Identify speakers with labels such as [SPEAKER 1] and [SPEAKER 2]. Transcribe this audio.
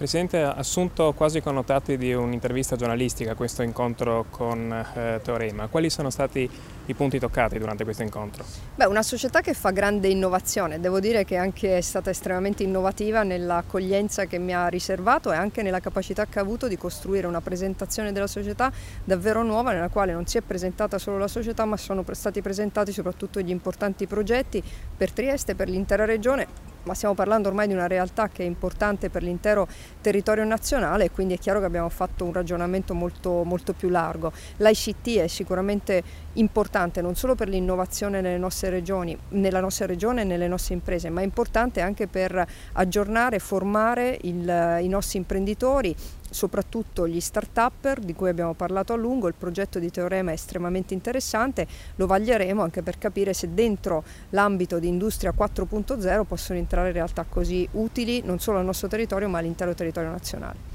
[SPEAKER 1] Presidente, ha assunto quasi i connotati di un'intervista giornalistica questo incontro con Teorema. Quali sono stati i punti toccati durante questo incontro?
[SPEAKER 2] Una società che fa grande innovazione, devo dire che anche è stata estremamente innovativa nell'accoglienza che mi ha riservato e anche nella capacità che ha avuto di costruire una presentazione della società davvero nuova, nella quale non si è presentata solo la società, ma sono stati presentati soprattutto gli importanti progetti per Trieste, per l'intera regione. Ma stiamo parlando ormai di una realtà che è importante per l'intero territorio nazionale e quindi è chiaro che abbiamo fatto un ragionamento molto più largo. L'ICT è sicuramente importante non solo per l'innovazione nella nostra regione e nelle nostre imprese, ma è importante anche per aggiornare e formare i nostri imprenditori, soprattutto gli start-upper di cui abbiamo parlato a lungo. Il progetto di Teorema è estremamente interessante, lo vaglieremo anche per capire se dentro l'ambito di Industria 4.0 possono entrare realtà così utili non solo al nostro territorio ma all'intero territorio nazionale.